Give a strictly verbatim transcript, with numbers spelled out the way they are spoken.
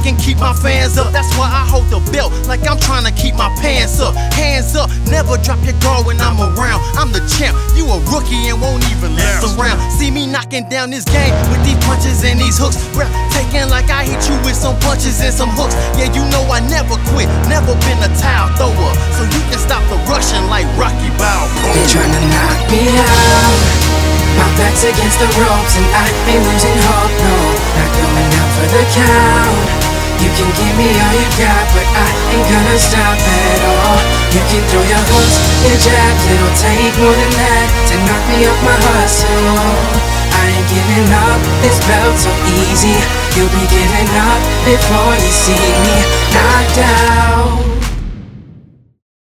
can keep my fans up. That's why I hold the belt like I'm trying to keep my pants up. Hands up, never drop your guard when I'm around. I'm the champ, you a rookie and won't even mess around. See me knocking down this game with these punches and these hooks. Rap taking like I hit you with some punches and some hooks. Yeah, you know I never quit, never been a towel thrower. So you can stop the rushing like Rocky Balboa. They tryna knock me out, my back's against the ropes and I ain't losing hope, no. Not going out for the count. You can give me all you got, but I ain't gonna stop at all. You can throw your hooks, your jabs, it'll take more than that to knock me off my hustle. I ain't giving up, this belt's so easy. You'll be giving up before you see me knocked out.